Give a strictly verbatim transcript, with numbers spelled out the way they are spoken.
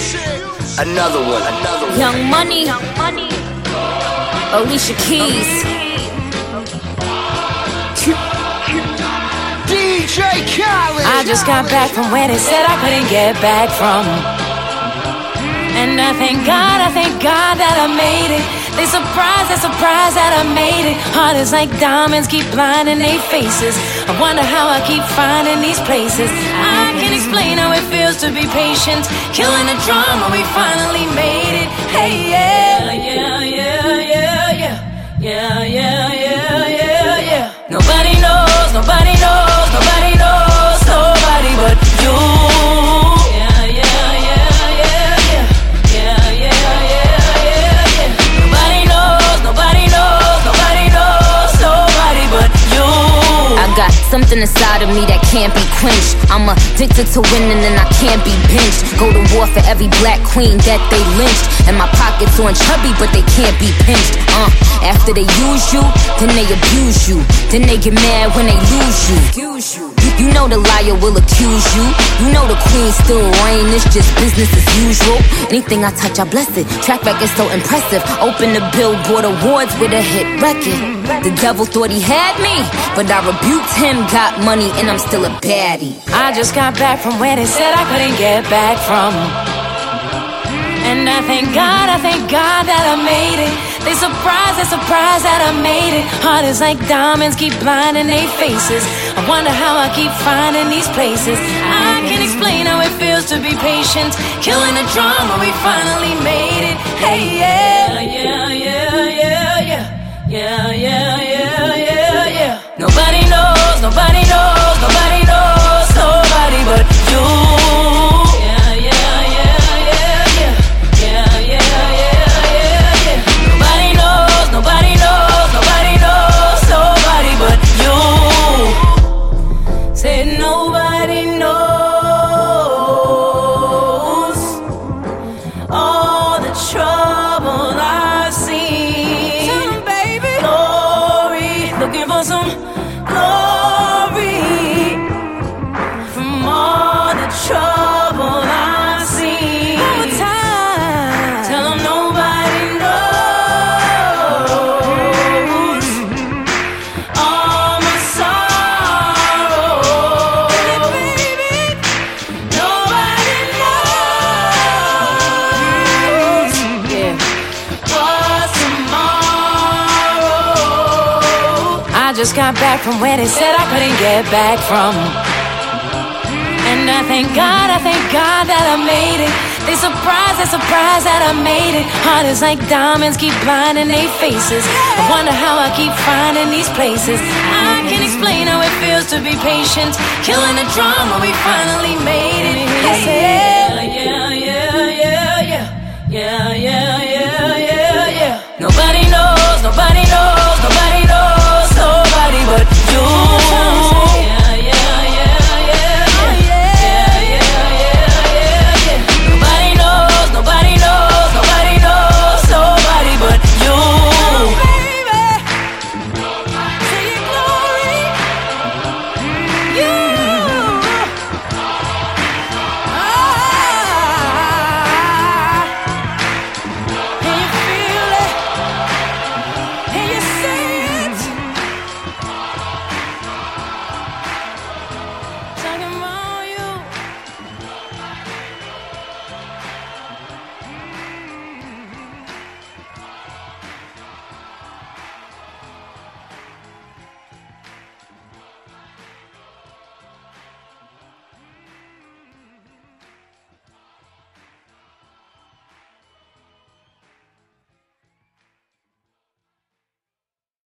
Another one, another one. Young Money, Alicia Keys, D J Khaled. I just got back from where they said I couldn't get back from. And I thank God, I thank God that I made it. They surprised, they surprised that I made it. Heart is like diamonds, keep blinding their faces. I wonder how I keep finding these places. I can't explain how it feels to be patient. Killing the drama, we finally made it. Hey, yeah, yeah, yeah, yeah, yeah. Yeah, yeah, yeah, yeah, yeah. Nobody knows, nobody knows, nobody knows, nobody but you. Yeah, yeah, yeah, yeah, yeah. Yeah, yeah, yeah, yeah, yeah. Nobody knows, nobody knows, nobody knows, nobody but you. I got something inside of me that can't be quenched. I'm addicted to winning and I can't be pinched. Go to war for every black queen that they lynched. And my pockets on chubby, but they can't be pinched. Uh, after they use you, then they abuse you. Then they get mad when they lose you. You, you know the liar will accuse you. You know the queen still reign. It's just business as usual. Anything I touch, I bless it. Track record so impressive. Open the Billboard Awards with a hit record. The devil thought he had me, but I rebuked him. Got money and I'm still a baddie. I just got back from where they said I couldn't get back from. And I thank God, I thank God that I made it. They surprised, they surprised that I made it. Heart is like diamonds, keep blinding their faces. I wonder how I keep finding these places. I can't explain how it feels to be patient. Killing the drama, we finally made it. Hey, yeah, yeah, yeah, yeah, yeah. Yeah, yeah, yeah, yeah, yeah. Nobody knows, nobody knows, nobody knows, nobody but you. Yeah, yeah, yeah, yeah, yeah. Yeah, yeah, yeah, yeah, yeah. Nobody knows, nobody knows, nobody knows, nobody but you. Said nobody knows all the trouble I've seen. Tell 'em, baby. Glory, looking for some glory from all the trouble I've seen. One more time. Tell 'em nobody knows all my sorrow. Baby, nobody knows, yeah, what's tomorrow. I just got back from where they said I couldn't get back from. And I thank God, I thank God that I made it. They surprised, they surprised that I made it. Heart is like diamonds, keep blinding their faces. I wonder how I keep finding these places. I can't explain how it feels to be patient. Killing the drama, we finally made it. Hey, yeah, yeah, yeah, yeah, yeah. Yeah, yeah, yeah, yeah, yeah. Nobody knows, nobody knows.